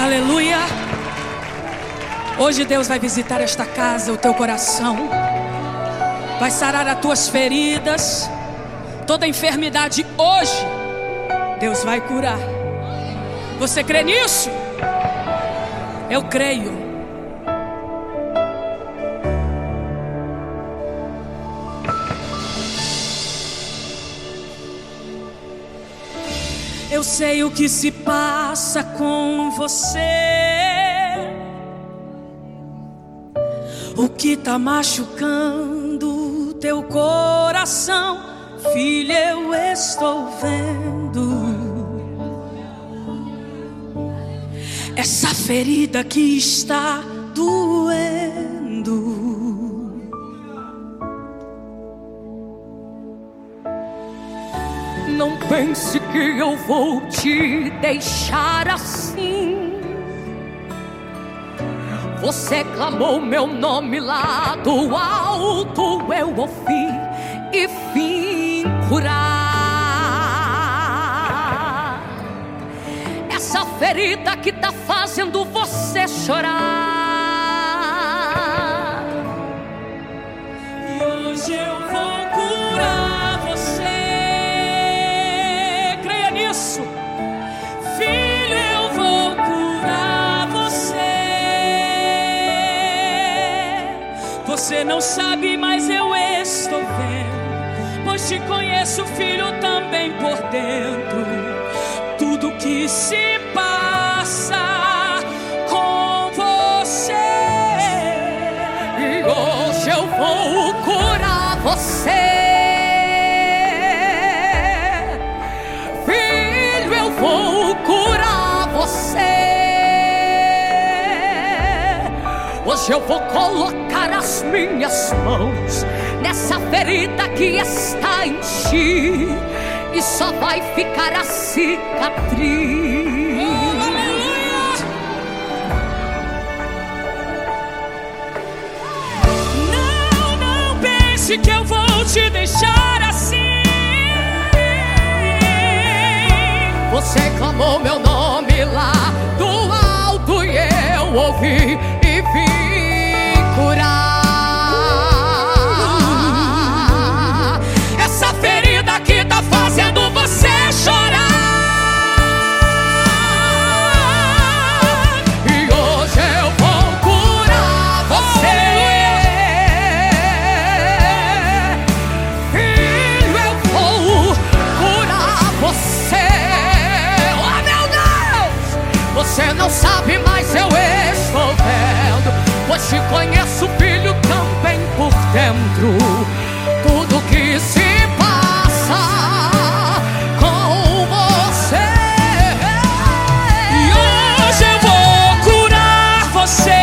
Aleluia. Hoje Deus vai visitar esta casa, o teu coração. Vai sarar as tuas feridas. Toda enfermidade hoje Deus vai curar. Você crê nisso? Eu creio. Eu sei o que se passa com você, o que tá machucando teu coração, filha, eu estou vendo. Essa ferida que está doendo. Não pense que eu vou te deixar assim. Você clamou meu nome lá do alto, eu ouvi e vim curar essa ferida que tá fazendo você chorar. E hoje eu vou curar você. Creia nisso. Filho, eu vou curar você. Você não sabe, mas eu estou vendo, pois te conheço, filho, também por dentro. Tudo que se passa com você. E hoje eu vou curar você. Filho, eu vou curar você. Hoje eu vou colocar as minhas mãos nessa ferida que está em ti, e só vai ficar a cicatriz. Não pense que eu vou te deixar assim. Você clamou meu nome lá do alto e eu ouvi e vim curar essa ferida que tá fazendo você chorar. E hoje eu vou curar você. Filho, eu vou curar você. Oh meu Deus! Você não sabe, mas eu estou vendo, pois te conheço, filho, também por dentro. Tudo que se passa com você. E hoje eu vou curar você.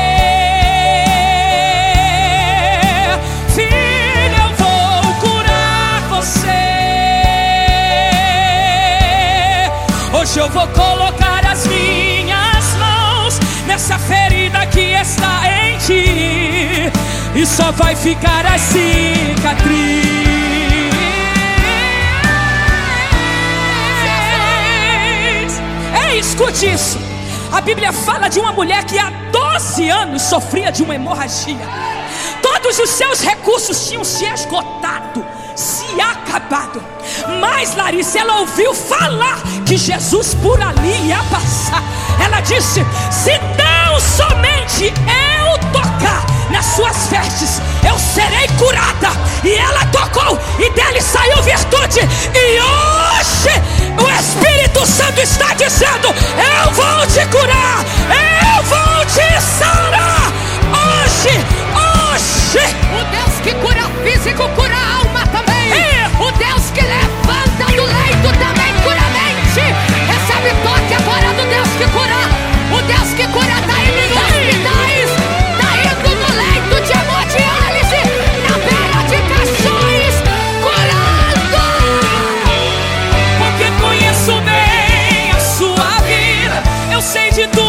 Filho, eu vou curar você. Hoje eu vou colocar as minhas mãos nessa ferida que está em ti, e só vai ficar a cicatriz. Ei, escute isso. A Bíblia fala de uma mulher que há 12 anos sofria de uma hemorragia. Todos os seus recursos tinham se esgotado, se acabado. Mas Larissa, ela ouviu falar que Jesus por ali ia passar. Ela disse: se tão somente eu tocar nas suas vestes, eu serei curada. E ela tocou e dele saiu virtude. E hoje o Espírito Santo está dizendo: eu vou te curar, eu vou te sarar. Hoje O Deus que cura físico, cura a alma também. O Deus que levanta do leito também cura a mente. Recebe toque agora do Deus que cura. O Deus que cura tá indo nos hospitais, tá indo no leito de hemodiálise, na beira de caixões, curando. Porque conheço bem a sua vida, eu sei de tudo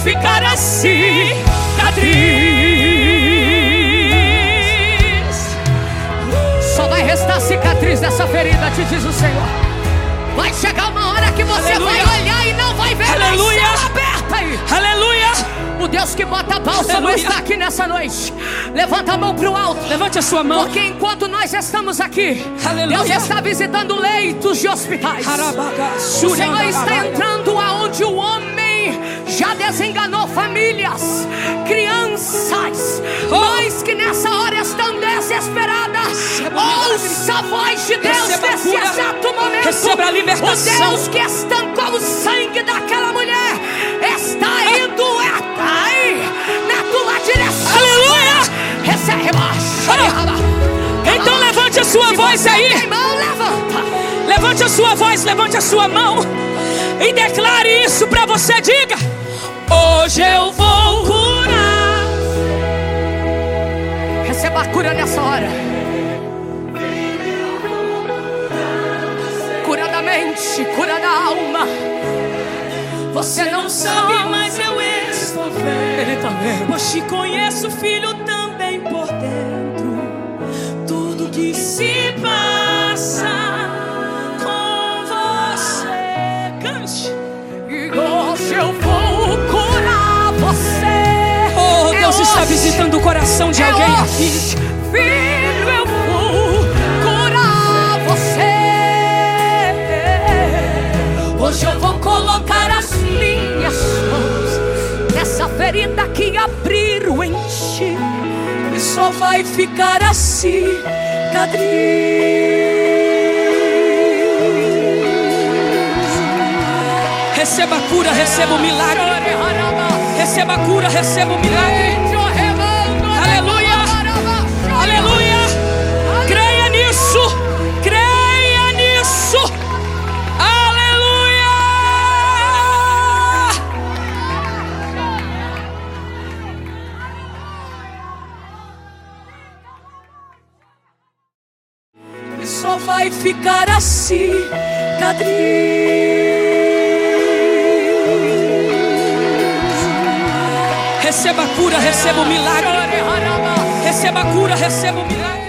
ficar a cicatriz. Só vai restar cicatriz dessa ferida, te diz o Senhor. Vai chegar uma hora que você Aleluia. vai olhar e não vai ver Aleluia. mais céu aberto aí. Aleluia. O Deus que bota bálsamo Aleluia. está aqui nessa noite. Levanta a mão pro alto. Levante a sua mão. Porque enquanto nós estamos aqui, Aleluia. Deus está visitando leitos de hospitais. O Senhor está entrando aonde o homem já desenganou famílias, crianças, mães que nessa hora estão desesperadas. Ouça a voz de Deus nesse exato momento. Receba a libertação. O Deus que estancou o sangue daquela mulher está indo aí na tua direção. Aleluia. Recebe. Então levante a sua voz aí. Levanta. Levante a sua voz, levante a sua mão e declare isso para você. Diga: hoje eu vou curar. Receba a cura nessa hora. Cura da mente, cura da alma. Você não sabe, mas eu estou vendo. Ele tá vendo. Pois te conheço, filho, também por dentro. Tudo que se passa com você. Cante. E hoje eu vou curar você. Oh, Deus está visitando o coração de alguém aqui. Filho, eu vou curar você. Hoje eu vou colocar as minhas mãos nessa ferida que abriram em ti, e só vai ficar a cicatriz. Receba a cura, receba o milagre. Receba a cura, receba o milagre. Aleluia. Aleluia. Creia nisso. Creia nisso. Aleluia. E só vai ficar a cicatriz. Receba a cura, receba o milagre. Receba a cura, receba o milagre.